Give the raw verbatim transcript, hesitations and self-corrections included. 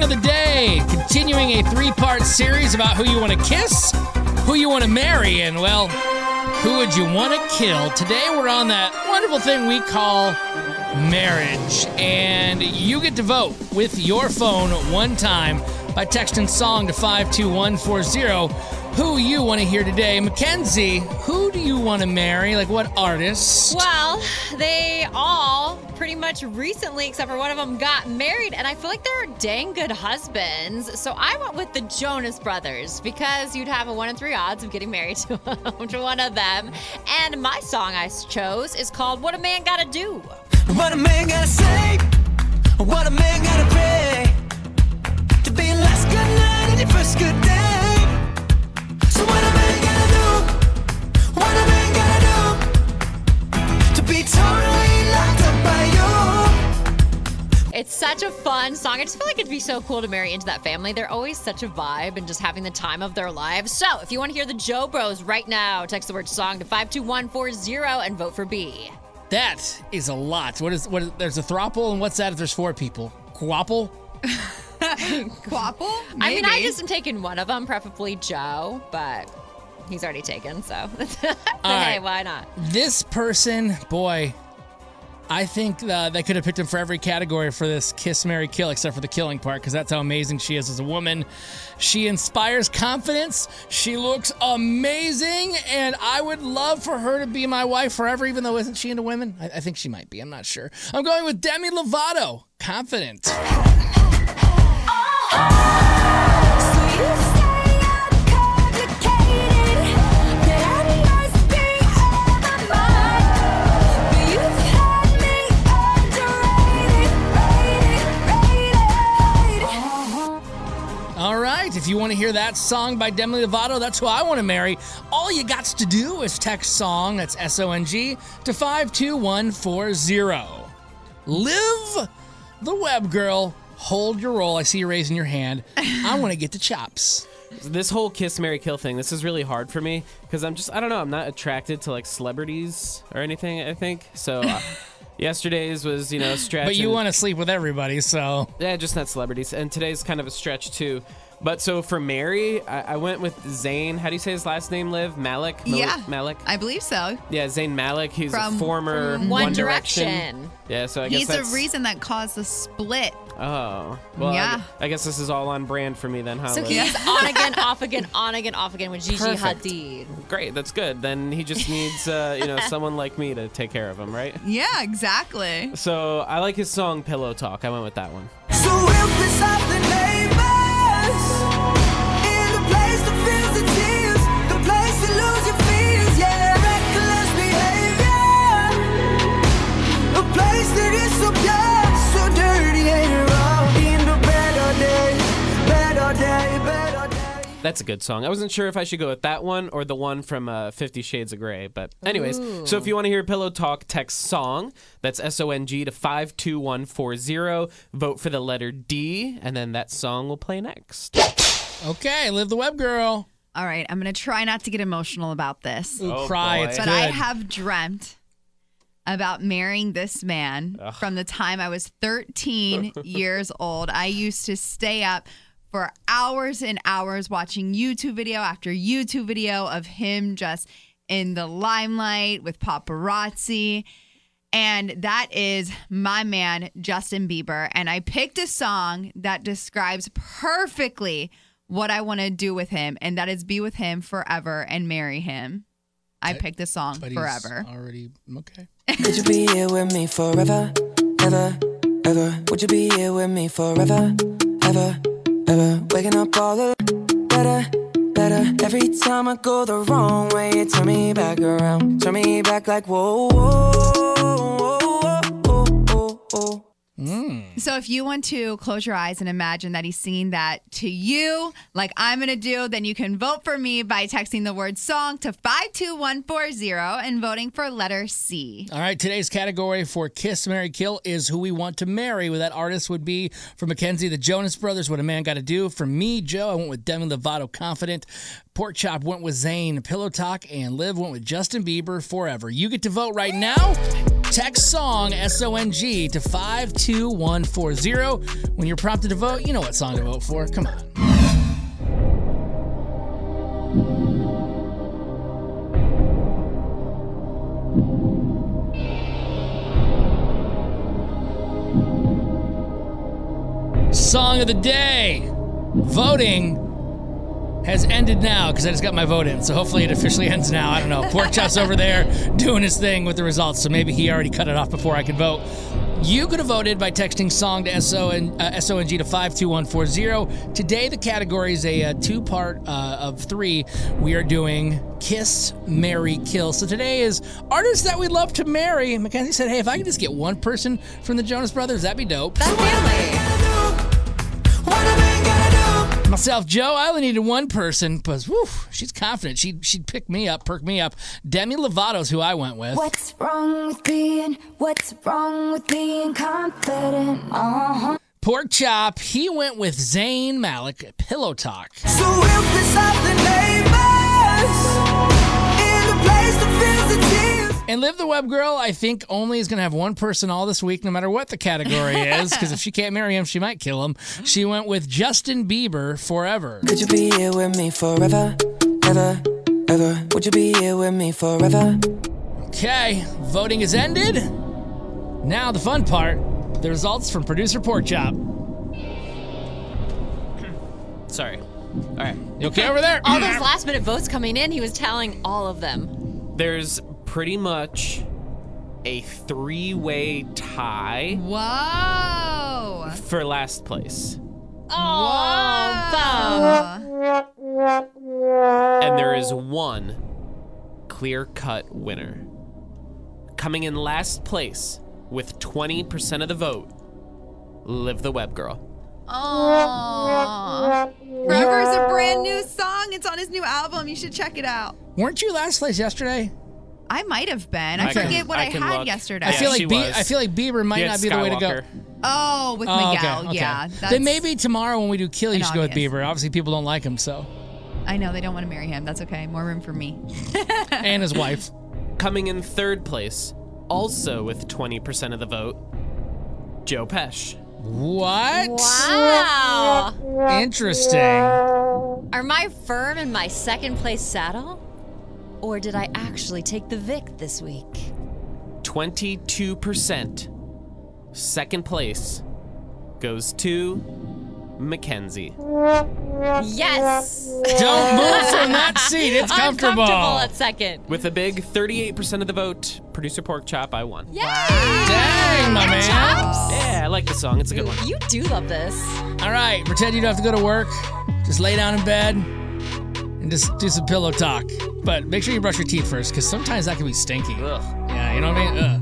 song of the day. Continuing a three-part series about who you want to kiss, who you want to marry, and, well, who would you want to kill? Today we're on that wonderful thing we call marriage. And you get to vote with your phone one time by texting song to five two one four zero. Who you want to hear today. Mackenzie, who do you want to marry? Like what artists? Well, they all pretty much recently, except for one of them, got married, and I feel like they're dang good husbands. So I went with the Jonas Brothers because you'd have a one in three odds of getting married to, to one of them. And my song I chose is called What a Man Gotta Do. What a man gotta say, what a man gotta pray, to be your last good night and your first good day. So what a man gotta do, what a man gotta do, to be totally locked up by you. It's such a fun song. I just feel like it'd be so cool to marry into that family. They're always such a vibe and just having the time of their lives. So if you want to hear the Joe Bros right now, text the word song to five two one four zero and vote for B. That is a lot. What is what? Is, there's a throuple, and what's that if there's four people? Quapple? Quapple? Maybe. I mean, I just am taking one of them, preferably Joe, but he's already taken, so. so hey, right. Why not? This person, boy, I think uh, they could have picked him for every category for this Kiss, Marry, Kill, except for the killing part, because that's how amazing she is as a woman. She inspires confidence. She looks amazing, and I would love for her to be my wife forever, even though isn't she into women? I, I think she might be. I'm not sure. I'm going with Demi Lovato. Confident. All right, if you want to hear that song by Demi Lovato, that's who I want to marry. All you got to do is text song, that's S O N G, to five two one four zero. Liv, the web girl, hold your roll. I see you raising your hand. I want to get the chops. This whole Kiss, Marry, Kill thing, this is really hard for me because I'm just, I don't know, I'm not attracted to like celebrities or anything, I think. So uh, yesterday's was, you know, stretch. But you and, want to sleep with everybody, so. Yeah, just not celebrities. And today's kind of a stretch too. But so for Mary, I, I went with Zayn. How do you say his last name, Liv? Malik? Malik? Yeah. Malik? I believe so. Yeah, Zayn Malik. He's From- a former From One, One Direction. Direction. Yeah, so I guess He's that's... the reason that caused the split. Oh. Well, Yeah. I, I guess this is all on brand for me then, huh, So Liv? he's on again, off again, on again, off again with Gigi Perfect. Hadid. Great, that's good. Then he just needs, uh, you know, someone like me to take care of him, right? Yeah, exactly. So I like his song Pillow Talk. I went with that one. So we'll be something neighbors, in the place that feels the tears, the place to lose your fears, yeah, reckless behavior, a place that is so pure, so dirty and raw, in the better day, better day, better day. That's a good song. I wasn't sure if I should go with that one or the one from uh, Fifty Shades of Grey. But anyways, Ooh. so if you want to hear Pillow Talk, text song. That's S O N G to five two one four zero. Vote for the letter D, and then that song will play next. Okay, Liv, the web girl. All right, I'm going to try not to get emotional about this. Ooh, Oh, cry, boy. it's But good. I have dreamt about marrying this man Ugh. from the time I was thirteen years old. I used to stay up for hours and hours watching YouTube video after YouTube video of him just in the limelight with paparazzi. And that is my man, Justin Bieber. And I picked a song that describes perfectly what I want to do with him, and that is be with him forever and marry him. I picked the song But he's Forever. already, okay. Would you be here with me forever, ever, ever? Would you be here with me forever, ever, ever? Waking up all the better, better. Every time I go the wrong way, you turn me back around. Turn me back like whoa, whoa, whoa, whoa, whoa, whoa. Mm. So if you want to close your eyes and imagine that he's singing that to you, like I'm going to do, then you can vote for me by texting the word song to five two one four zero and voting for letter C. All right, today's category for Kiss, Marry, Kill is who we want to marry. Well, that artist would be, for Mackenzie, the Jonas Brothers, What a Man Gotta Do. For me, Joe, I went with Demi Lovato, Confident. Pork Chop went with Zayn, Pillow Talk, and Liv went with Justin Bieber, Forever. You get to vote right now. Text song, S O N G, to five two one four zero. When you're prompted to vote, you know what song to vote for. Come on. Song of the day. Voting has ended now because I just got my vote in. So hopefully it officially ends now. I don't know. Pork Chop's over there doing his thing with the results. So maybe he already cut it off before I could vote. You could have voted by texting song to S O N, uh, S O N G to five two one four zero. Today, the category is a, uh two-part uh, of three. We are doing Kiss, Marry, Kill. So today is artists that we'd love to marry. Mackenzie said, hey, if I could just get one person from the Jonas Brothers, that'd be dope. That's family. Myself, Joe, I only needed one person because, whew, she's confident. She'd, she'd pick me up, perk me up. Demi Lovato's who I went with. What's wrong with being, what's wrong with being confident? Uh-huh. Pork Chop, he went with Zayn Malik, Pillow Talk. So we'll piss off the neighbors in the place that feels the tears. And Live the Web Girl, I think, only is going to have one person all this week, no matter what the category is, because if she can't marry him, she might kill him. She went with Justin Bieber, Forever. Could you be here with me forever, ever, ever? Would you be here with me forever? Okay, voting is ended. Now the fun part, the results from producer Pork Chop. Sorry. All right. You okay over there? All those last minute votes coming in, he was tallying all of them. There's pretty much a three-way tie Whoa. for last place. Oh, bum. And there is one clear-cut winner. Coming in last place with twenty percent of the vote, Live the Web Girl. Oh. Forever is a brand new song. It's on his new album. You should check it out. Weren't you last place yesterday? I might have been. I, I can- forget what I, I can had look. yesterday. I Yeah, feel like she Be- was. I feel like Bieber might You had not be the way to go. Skywalker. Oh, with Oh, Miguel. okay, okay. Yeah. That's, Then maybe tomorrow when we do Kill, you in should go with August. Bieber. Obviously, people don't like him, so. I know they don't want to marry him. That's okay. More room for me. And his wife. Coming in third place, also with twenty percent of the vote, Joe Pesci. What? Wow. Interesting. Are my firm in my second place saddle? Or did I actually take the Vic this week? twenty-two percent. Second place goes to Mackenzie. Yes. Don't move from that seat. It's comfortable. I'm comfortable at second. With a big thirty-eight percent of the vote, producer Pork Chop, I won. Yay. Dang, my man. Chops. Yeah, I like the song. It's a good one. You do love this. All right, pretend you don't have to go to work. Just lay down in bed and just do some pillow talk. But make sure you brush your teeth first, because sometimes that can be stinky. Ugh. Yeah, you know what I mean? Ugh.